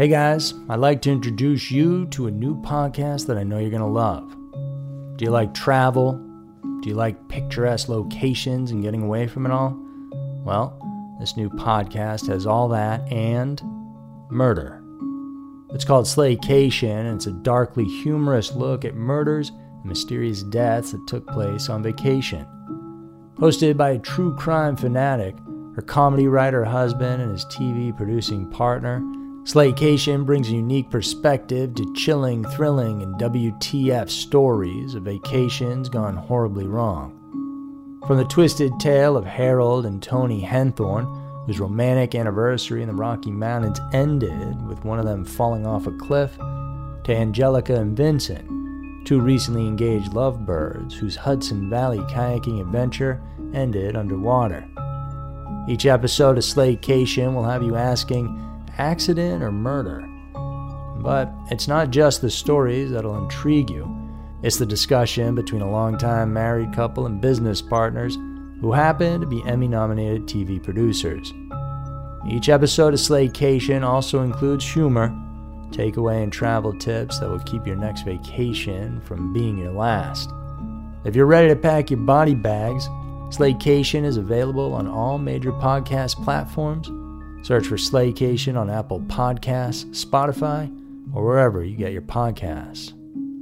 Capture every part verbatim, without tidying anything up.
Hey guys, I'd like to introduce you to a new podcast that I know you're going to love. Do you like travel? Do you like picturesque locations and getting away from it all? Well, this new podcast has all that and murder. It's called Slaycation, and it's a darkly humorous look at murders and mysterious deaths that took place on vacation. Hosted by a true crime fanatic, her comedy writer husband, and his T V producing partner, Slaycation brings a unique perspective to chilling, thrilling, and W T F stories of vacations gone horribly wrong. From the twisted tale of Harold and Tony Henthorne, whose romantic anniversary in the Rocky Mountains ended with one of them falling off a cliff, to Angelica and Vincent, two recently engaged lovebirds whose Hudson Valley kayaking adventure ended underwater. Each episode of Slaycation will have you asking, accident or murder? But it's not just the stories that'll intrigue you. It's the discussion between a longtime married couple and business partners who happen to be Emmy-nominated T V producers. Each episode of Slaycation also includes humor, takeaway and travel tips that will keep your next vacation from being your last. If you're ready to pack your body bags, Slaycation is available on all major podcast platforms. Search for Slaycation on Apple Podcasts, Spotify, or wherever you get your podcasts.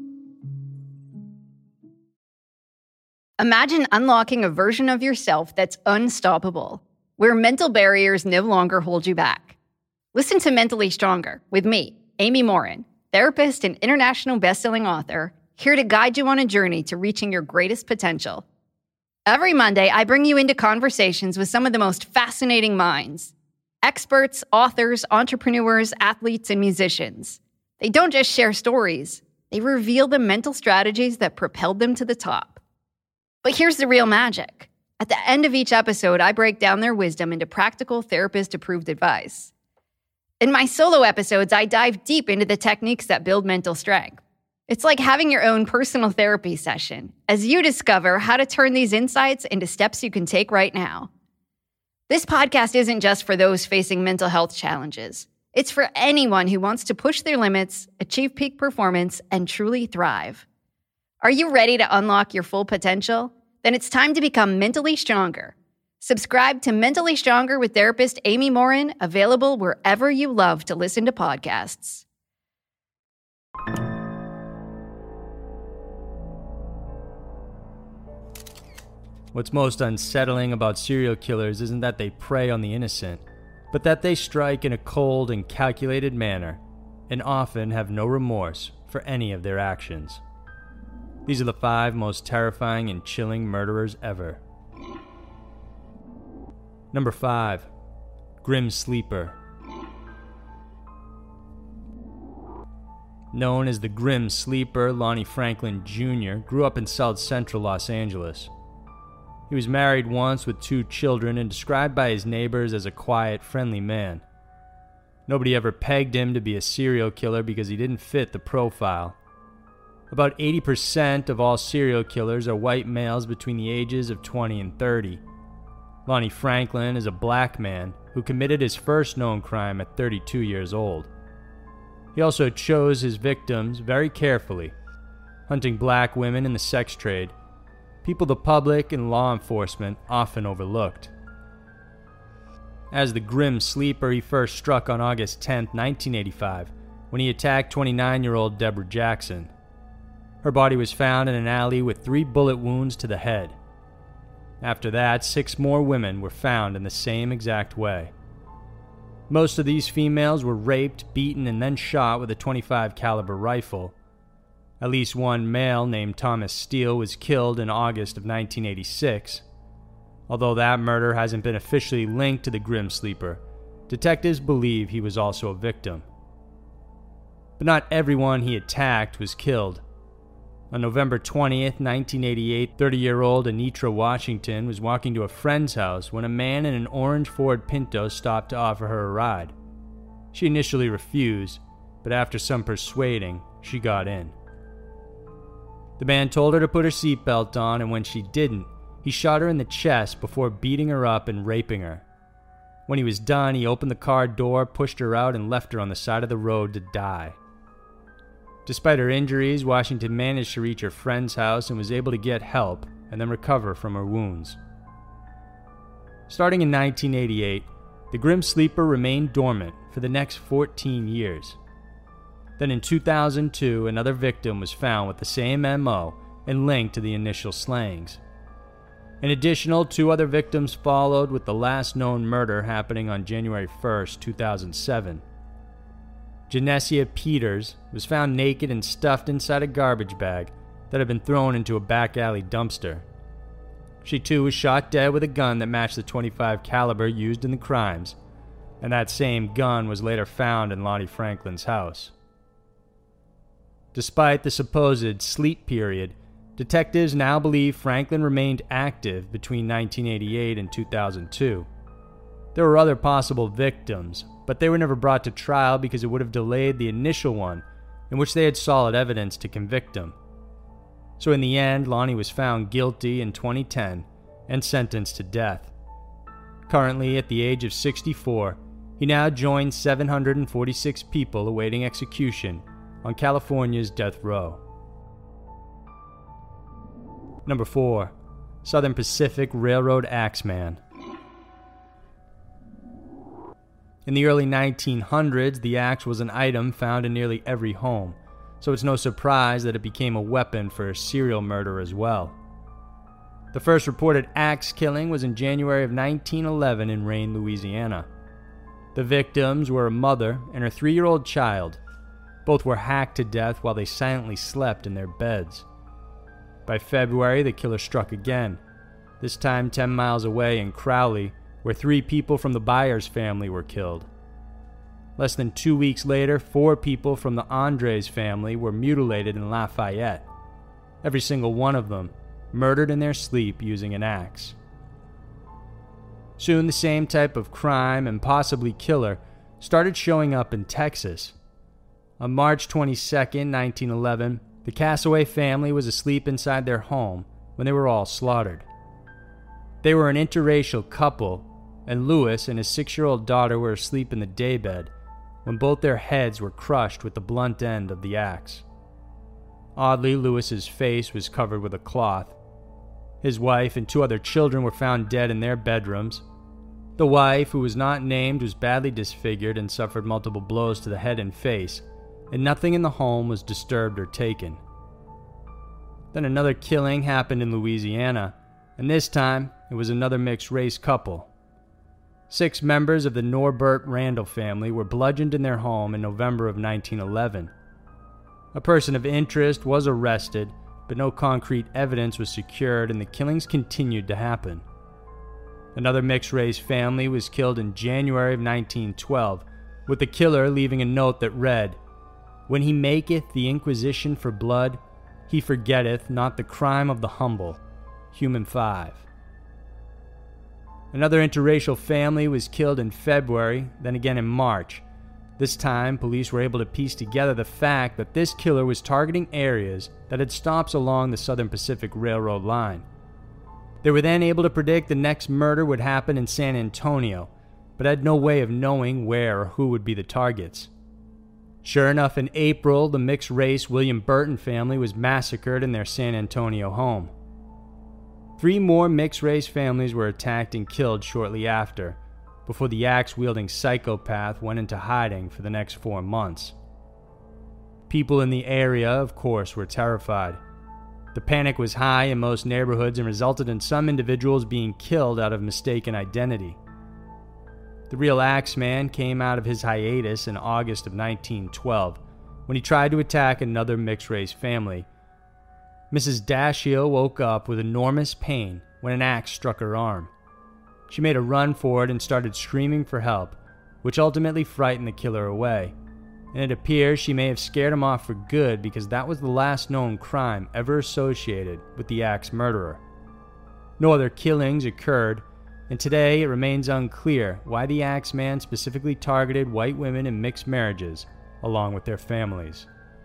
Imagine unlocking a version of yourself that's unstoppable, where mental barriers no longer hold you back. Listen to Mentally Stronger with me, Amy Morin, therapist and international best-selling author, here to guide you on a journey to reaching your greatest potential. Every Monday, I bring you into conversations with some of the most fascinating minds. Experts, authors, entrepreneurs, athletes, and musicians. They don't just share stories. They reveal the mental strategies that propelled them to the top. But here's the real magic. At the end of each episode, I break down their wisdom into practical therapist-approved advice. In my solo episodes, I dive deep into the techniques that build mental strength. It's like having your own personal therapy session as you discover how to turn these insights into steps you can take right now. This podcast isn't just for those facing mental health challenges. It's for anyone who wants to push their limits, achieve peak performance, and truly thrive. Are you ready to unlock your full potential? Then it's time to become mentally stronger. Subscribe to Mentally Stronger with therapist Amy Morin, available wherever you love to listen to podcasts. What's most unsettling about serial killers isn't that they prey on the innocent, but that they strike in a cold and calculated manner, and often have no remorse for any of their actions. These are the five most terrifying and chilling murderers ever. Number five. Grim Sleeper. Known as the Grim Sleeper, Lonnie Franklin Junior grew up in South Central Los Angeles. He was married once with two children and described by his neighbors as a quiet, friendly man. Nobody ever pegged him to be a serial killer because he didn't fit the profile. About eighty percent of all serial killers are white males between the ages of twenty and thirty. Lonnie Franklin is a black man who committed his first known crime at thirty-two years old. He also chose his victims very carefully, hunting black women in the sex trade, people the public and law enforcement often overlooked. As the Grim Sleeper, he first struck on August tenth, nineteen eighty-five, when he attacked twenty-nine-year-old Deborah Jackson. Her body was found in an alley with three bullet wounds to the head. After that, six more women were found in the same exact way. Most of these females were raped, beaten, and then shot with a twenty-five caliber rifle. At least one male named Thomas Steele was killed in August of nineteen eighty-six. Although that murder hasn't been officially linked to the Grim Sleeper, detectives believe he was also a victim. But not everyone he attacked was killed. On November twentieth, nineteen eighty-eight, thirty-year-old Anitra Washington was walking to a friend's house when a man in an orange Ford Pinto stopped to offer her a ride. She initially refused, but after some persuading, she got in. The man told her to put her seatbelt on, and when she didn't, he shot her in the chest before beating her up and raping her. When he was done, he opened the car door, pushed her out, and left her on the side of the road to die. Despite her injuries, Washington managed to reach her friend's house and was able to get help and then recover from her wounds. Starting in nineteen eighty-eight, the Grim Sleeper remained dormant for the next fourteen years. Then in two thousand two, another victim was found with the same M O and linked to the initial slayings. An additional two other victims followed, with the last known murder happening on January first, two thousand seven. Genesia Peters was found naked and stuffed inside a garbage bag that had been thrown into a back alley dumpster. She too was shot dead with a gun that matched the twenty-five caliber used in the crimes, and that same gun was later found in Lonnie Franklin's house. Despite the supposed sleep period, detectives now believe Franklin remained active between nineteen eighty-eight and two thousand two. There were other possible victims, but they were never brought to trial because it would have delayed the initial one, in which they had solid evidence to convict him. So in the end, Lonnie was found guilty in twenty ten and sentenced to death. Currently, at the age of sixty-four, he now joins seven hundred forty-six people awaiting execution on California's death row. Number four. Southern Pacific Railroad Axeman. In the early nineteen hundreds, the axe was an item found in nearly every home, so it's no surprise that it became a weapon for a serial murder as well. The first reported axe killing was in January of nineteen eleven in Rayne, Louisiana. The victims were a mother and her three-year-old child. Both were hacked to death while they silently slept in their beds. By February, the killer struck again, this time ten miles away in Crowley, where three people from the Byers family were killed. Less than two weeks later, four people from the Andres family were mutilated in Lafayette, every single one of them murdered in their sleep using an axe. Soon the same type of crime and possibly killer started showing up in Texas. On March twenty-second, nineteen eleven, the Cassaway family was asleep inside their home when they were all slaughtered. They were an interracial couple, and Lewis and his six-year-old daughter were asleep in the daybed when both their heads were crushed with the blunt end of the axe. Oddly, Lewis's face was covered with a cloth. His wife and two other children were found dead in their bedrooms. The wife, who was not named, was badly disfigured and suffered multiple blows to the head and face, and nothing in the home was disturbed or taken. Then another killing happened in Louisiana, and this time it was another mixed-race couple. Six members of the Norbert Randall family were bludgeoned in their home in November of nineteen eleven. A person of interest was arrested, but no concrete evidence was secured, and the killings continued to happen. Another mixed-race family was killed in January of nineteen twelve, with the killer leaving a note that read, "When he maketh the inquisition for blood, he forgetteth not the crime of the humble." Human five. Another interracial family was killed in February, then again in March. This time, police were able to piece together the fact that this killer was targeting areas that had stops along the Southern Pacific Railroad line. They were then able to predict the next murder would happen in San Antonio, but had no way of knowing where or who would be the targets. Sure enough, in April, the mixed-race William Burton family was massacred in their San Antonio home. Three more mixed-race families were attacked and killed shortly after, before the axe-wielding psychopath went into hiding for the next four months. People in the area, of course, were terrified. The panic was high in most neighborhoods and resulted in some individuals being killed out of mistaken identity. The real Axeman came out of his hiatus in August of nineteen twelve, when he tried to attack another mixed-race family. Missus Dashiell woke up with enormous pain when an axe struck her arm. She made a run for it and started screaming for help, which ultimately frightened the killer away. And it appears she may have scared him off for good, because that was the last known crime ever associated with the axe murderer. No other killings occurred, and today it remains unclear why the Axeman specifically targeted white women in mixed marriages, along with their families.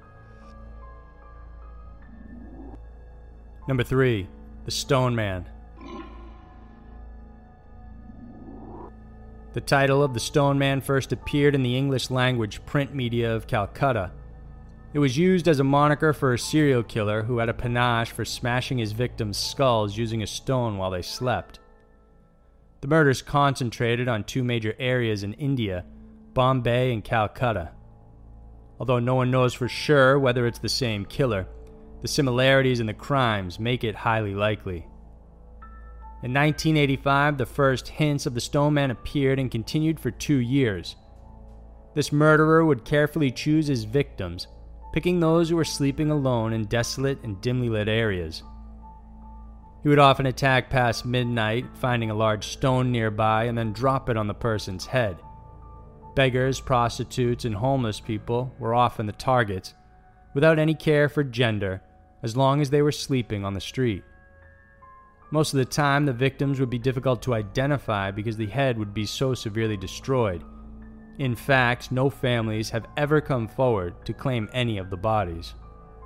Number three. The Stone Man. The title of the Stone Man first appeared in the English-language print media of Calcutta. It was used as a moniker for a serial killer who had a panache for smashing his victims' skulls using a stone while they slept. The murders concentrated on two major areas in India, Bombay and Calcutta. Although no one knows for sure whether it's the same killer, the similarities in the crimes make it highly likely. In nineteen eighty-five, the first hints of the Stone Man appeared and continued for two years. This murderer would carefully choose his victims, picking those who were sleeping alone in desolate and dimly lit areas. He would often attack past midnight, finding a large stone nearby and then drop it on the person's head. Beggars, prostitutes, and homeless people were often the targets, without any care for gender, as long as they were sleeping on the street. Most of the time, the victims would be difficult to identify because the head would be so severely destroyed. In fact, no families have ever come forward to claim any of the bodies.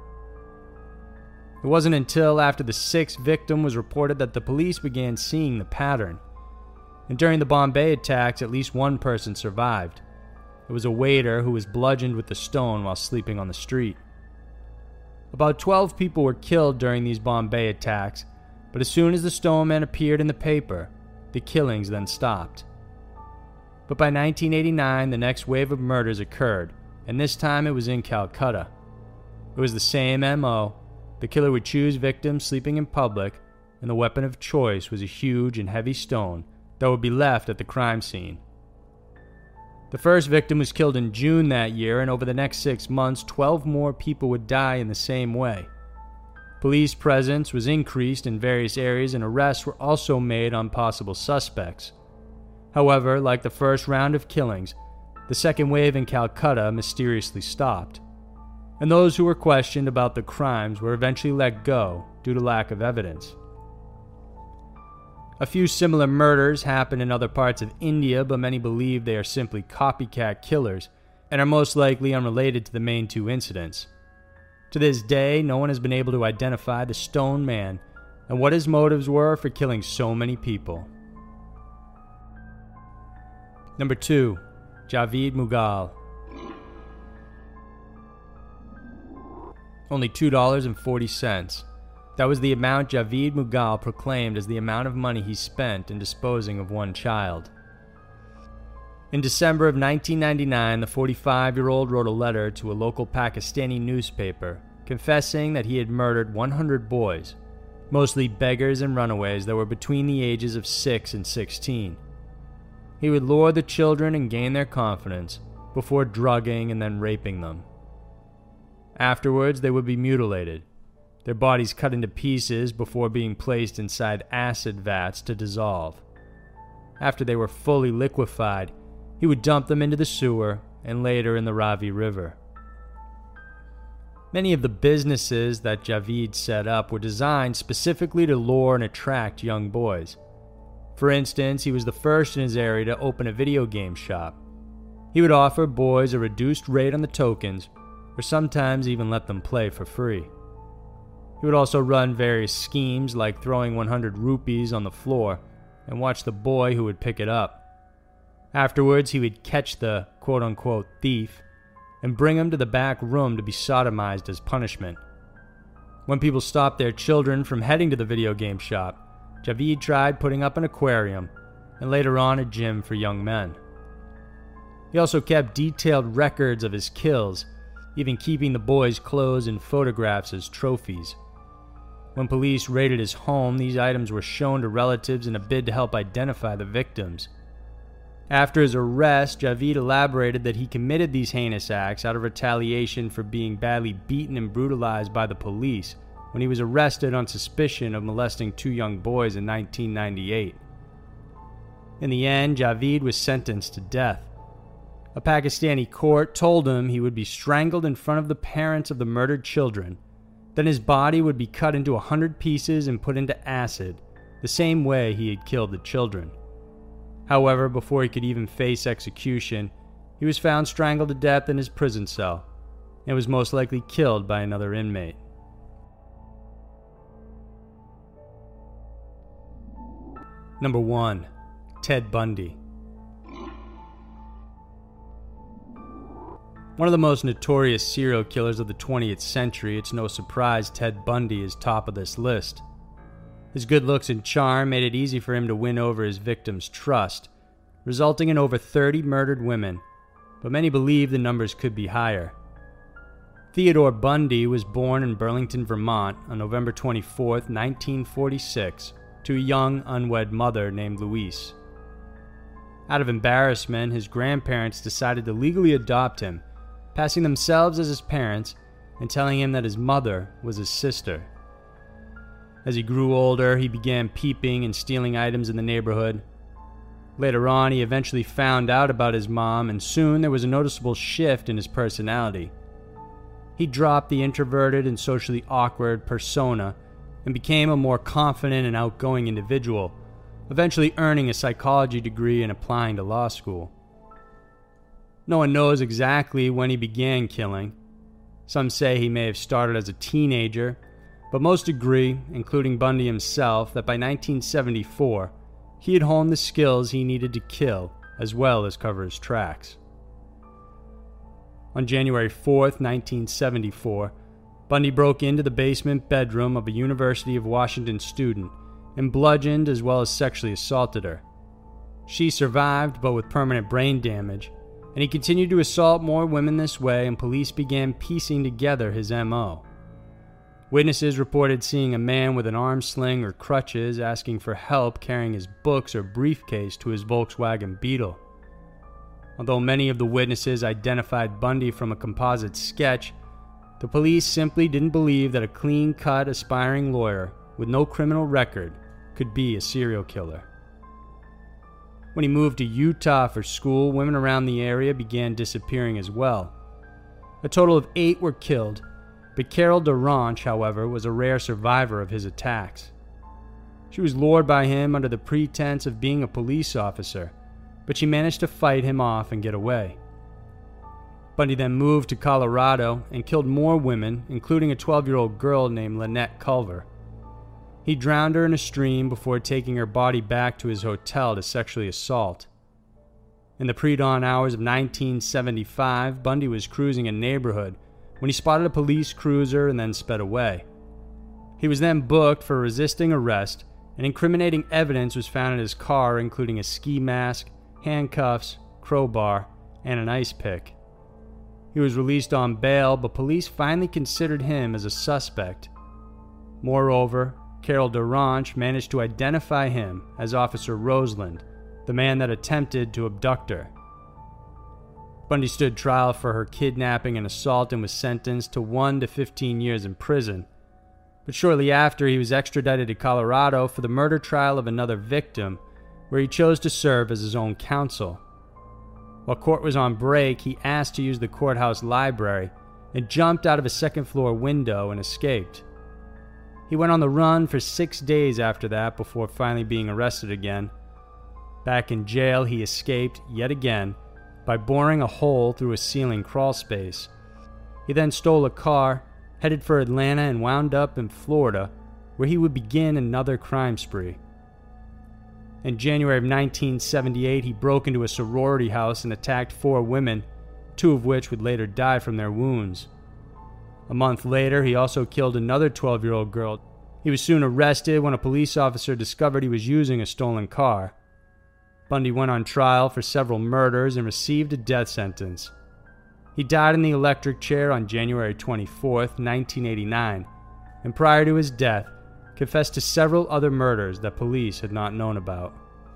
It wasn't until after the sixth victim was reported that the police began seeing the pattern. And during the Bombay attacks, at least one person survived. It was a waiter who was bludgeoned with a stone while sleeping on the street. About twelve people were killed during these Bombay attacks, but as soon as the Stone Man appeared in the paper, the killings then stopped. But by nineteen eighty-nine, the next wave of murders occurred, and this time it was in Calcutta. It was the same M O. The killer would choose victims sleeping in public, and the weapon of choice was a huge and heavy stone that would be left at the crime scene. The first victim was killed in June that year, and over the next six months, twelve more people would die in the same way. Police presence was increased in various areas, and arrests were also made on possible suspects. However, like the first round of killings, the second wave in Calcutta mysteriously stopped, and those who were questioned about the crimes were eventually let go due to lack of evidence. A few similar murders happened in other parts of India, but many believe they are simply copycat killers and are most likely unrelated to the main two incidents. To this day, no one has been able to identify the Stone Man and what his motives were for killing so many people. Number two, Javed Mughal. Only two dollars and forty cents. That was the amount Javed Mughal proclaimed as the amount of money he spent in disposing of one child. In December of nineteen ninety-nine, the forty-five-year-old wrote a letter to a local Pakistani newspaper confessing that he had murdered one hundred boys, mostly beggars and runaways that were between the ages of six and sixteen. He would lure the children and gain their confidence before drugging and then raping them. Afterwards, they would be mutilated, their bodies cut into pieces before being placed inside acid vats to dissolve. After they were fully liquefied, he would dump them into the sewer and later in the Ravi River. Many of the businesses that Javed set up were designed specifically to lure and attract young boys. For instance, he was the first in his area to open a video game shop. He would offer boys a reduced rate on the tokens, or sometimes even let them play for free. He would also run various schemes like throwing one hundred rupees on the floor and watch the boy who would pick it up. Afterwards, he would catch the quote-unquote thief and bring him to the back room to be sodomized as punishment. When people stopped their children from heading to the video game shop, Javed tried putting up an aquarium and later on a gym for young men. He also kept detailed records of his kills, even keeping the boys' clothes and photographs as trophies. When police raided his home, these items were shown to relatives in a bid to help identify the victims. After his arrest, Javed elaborated that he committed these heinous acts out of retaliation for being badly beaten and brutalized by the police when he was arrested on suspicion of molesting two young boys in nineteen ninety-eight. In the end, Javed was sentenced to death. A Pakistani court told him he would be strangled in front of the parents of the murdered children, then his body would be cut into a hundred pieces and put into acid, the same way he had killed the children. However, before he could even face execution, he was found strangled to death in his prison cell and was most likely killed by another inmate. Number one, Ted Bundy. One of the most notorious serial killers of the twentieth century, it's no surprise Ted Bundy is top of this list. His good looks and charm made it easy for him to win over his victims' trust, resulting in over thirty murdered women, but many believe the numbers could be higher. Theodore Bundy was born in Burlington, Vermont on November twenty-fourth, nineteen forty-six, to a young, unwed mother named Louise. Out of embarrassment, his grandparents decided to legally adopt him, passing themselves as his parents and telling him that his mother was his sister. As he grew older, he began peeping and stealing items in the neighborhood. Later on, he eventually found out about his mom, and soon there was a noticeable shift in his personality. He dropped the introverted and socially awkward persona and became a more confident and outgoing individual, eventually earning a psychology degree and applying to law school. No one knows exactly when he began killing. Some say he may have started as a teenager, but most agree, including Bundy himself, that by nineteen seventy-four, he had honed the skills he needed to kill, as well as cover his tracks. On January fourth, nineteen seventy-four, Bundy broke into the basement bedroom of a University of Washington student and bludgeoned as well as sexually assaulted her. She survived, but with permanent brain damage, and he continued to assault more women this way, and police began piecing together his M O. Witnesses reported seeing a man with an arm sling or crutches asking for help carrying his books or briefcase to his Volkswagen Beetle. Although many of the witnesses identified Bundy from a composite sketch, the police simply didn't believe that a clean-cut, aspiring lawyer with no criminal record could be a serial killer. When he moved to Utah for school, women around the area began disappearing as well. A total of eight were killed, but Carol DaRonch, however, was a rare survivor of his attacks. She was lured by him under the pretense of being a police officer, but she managed to fight him off and get away. Bundy then moved to Colorado and killed more women, including a twelve-year-old girl named Lynette Culver. He drowned her in a stream before taking her body back to his hotel to sexually assault. In the pre-dawn hours of nineteen seventy-five, Bundy was cruising a neighborhood when he spotted a police cruiser and then sped away. He was then booked for resisting arrest, and incriminating evidence was found in his car, including a ski mask, handcuffs, crowbar, and an ice pick. He was released on bail, but police finally considered him as a suspect. Moreover, Carol DaRonch managed to identify him as Officer Roseland, the man that attempted to abduct her. Bundy stood trial for her kidnapping and assault and was sentenced to one to fifteen years in prison. But shortly after, he was extradited to Colorado for the murder trial of another victim, where he chose to serve as his own counsel. While court was on break, he asked to use the courthouse library and jumped out of a second-floor window and escaped. He went on the run for six days after that before finally being arrested again. Back in jail, he escaped yet again by boring a hole through a ceiling crawl space. He then stole a car, headed for Atlanta, and wound up in Florida, where he would begin another crime spree. In January of nineteen seventy-eight, he broke into a sorority house and attacked four women, two of which would later die from their wounds. A month later, he also killed another twelve-year-old girl. He was soon arrested when a police officer discovered he was using a stolen car. Bundy went on trial for several murders and received a death sentence. He died in the electric chair on January twenty-fourth, nineteen eighty-nine, and prior to his death, confessed to several other murders that police had not known about.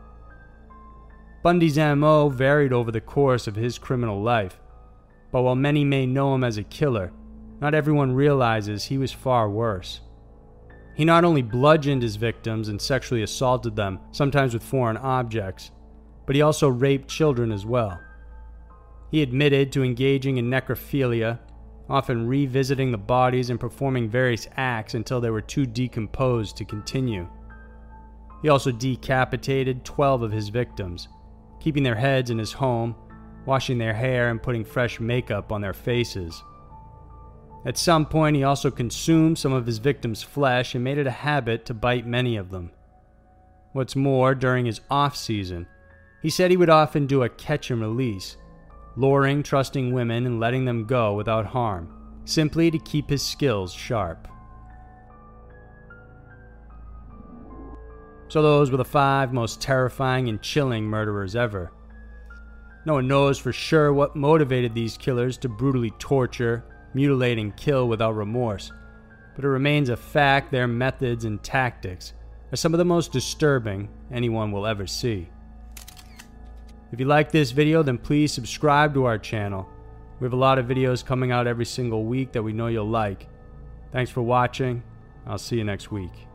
Bundy's M O varied over the course of his criminal life, but while many may know him as a killer, not everyone realizes he was far worse. He not only bludgeoned his victims and sexually assaulted them, sometimes with foreign objects, but he also raped children as well. He admitted to engaging in necrophilia, often revisiting the bodies and performing various acts until they were too decomposed to continue. He also decapitated twelve of his victims, keeping their heads in his home, washing their hair, and putting fresh makeup on their faces. At some point, he also consumed some of his victims' flesh and made it a habit to bite many of them. What's more, during his off-season, he said he would often do a catch and release, luring trusting women and letting them go without harm, simply to keep his skills sharp. So those were the five most terrifying and chilling murderers ever. No one knows for sure what motivated these killers to brutally torture, mutilate, and kill without remorse, but it remains a fact their methods and tactics are some of the most disturbing anyone will ever see. If you like this video, then please subscribe to our channel. We have a lot of videos coming out every single week that we know you'll like. Thanks for watching. I'll see you next week.